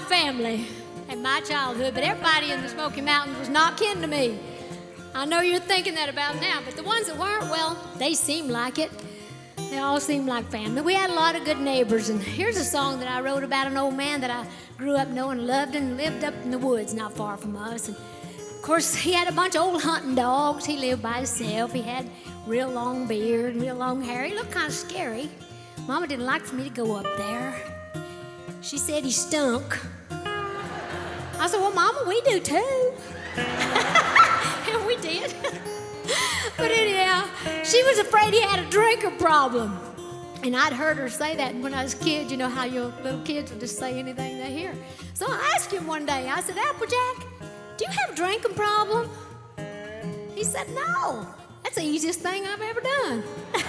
my family and my childhood, but everybody in the Smoky Mountains was not kin to me. I know you're thinking that about now, but the ones that weren't, well, they seemed like it. They all seemed like family. We had a lot of good neighbors, and here's a song that I wrote about an old man that I grew up knowing, loved, and lived up in the woods not far from us. And of course, he had a bunch of old hunting dogs. He lived by himself. He had real long beard, real long hair. He looked kind of scary. Mama didn't like for me to go up there. She said he stunk. I said, well, Mama, we do too. And we did. But anyhow, she was afraid he had a drinker problem. And I'd heard her say that when I was a kid. You know how your little kids will just say anything they hear. So I asked him one day, I said, Applejack, do you have a drinking problem? He said, no. That's the easiest thing I've ever done.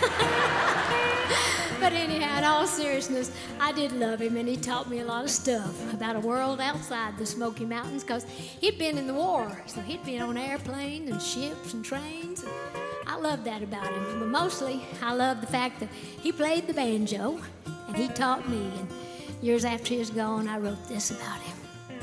But anyhow, in all seriousness, I did love him, and he taught me a lot of stuff about a world outside the Smoky Mountains, because he'd been in the war, so he'd been on airplanes and ships and trains. And I loved that about him, but mostly I loved the fact that he played the banjo, and he taught me. And years after he was gone, I wrote this about him.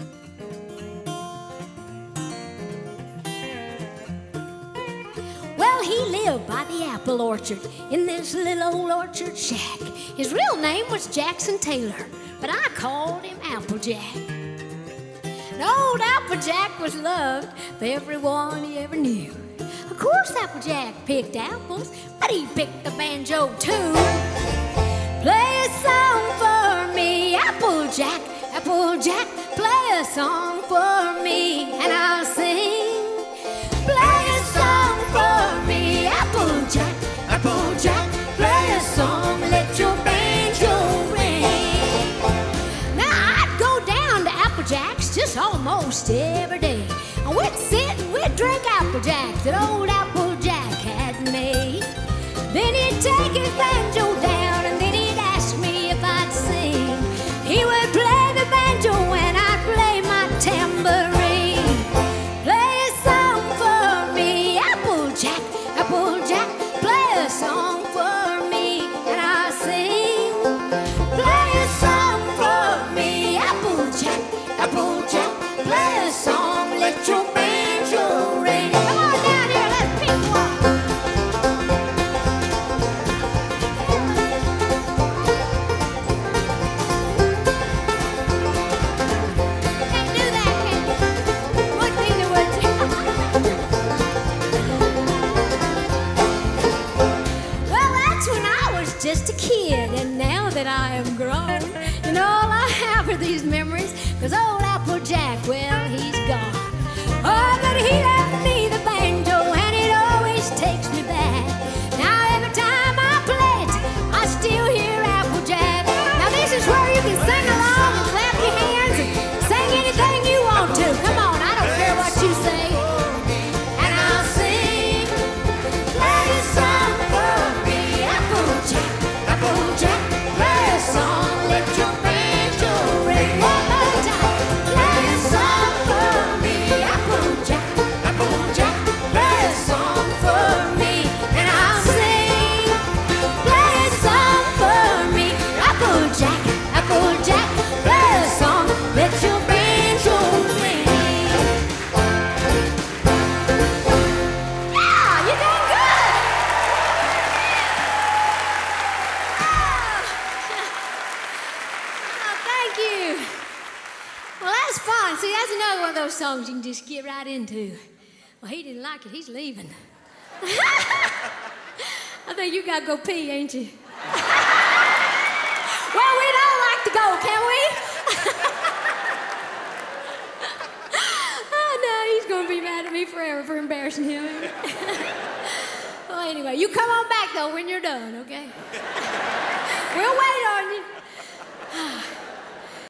Well, he lived by the apple orchard in this little old orchard shack. His real name was Jackson Taylor, but I called him Applejack. And old Applejack was loved by everyone he ever knew. Of course, Applejack picked apples, but he picked the banjo too. Play a song for me, Applejack, Applejack, play a song for me, and I'll sing. Play a song for me, Applejack, Applejack, play a song, let your banjo ring. Now I'd go down to Applejack's just almost every day, and we'd sit and we'd drink Applejack that old Applejack had made. Then he'd take his banjo down, and then he'd ask me if I'd sing. He would play the banjo when I'd play my tambourine. Applejack, play a song for me, and I'll sing. Play a song for me, Applejack, Applejack, play a song, let your banjo ring. Come on down here, let's pick one. Can't do that, can you? One thing that would just a kid, and now that I am grown, and all I have are these memories, 'cause old Applejack, well, he's gone. Oh, but he left me the banjo, and it always takes me back. Now every time I play it, I still hear Applejack. Now this is where you can sing along and clap your hands and sing anything you want to. Come on, I don't care what you say. And I'll sing, play a song for me, Applejack, Applejack, play a song, let your banjo ring. One more time, play a song for me, Applejack, Applejack, play a song for me, and I'll sing. Play a song for me, Applejack, Applejack, play a song, let your banjo ring. Yeah, you're doing good. Oh, thank you. Well, that's fun. See, that's another one of those songs you can just get right into. Well, he didn't like it. He's leaving. I think you got to go pee, ain't you? Well, we'd all like to go, can we? Oh, no, he's going to be mad at me forever for embarrassing him. Well, anyway, you come on back, though, when you're done, okay? We'll wait on you.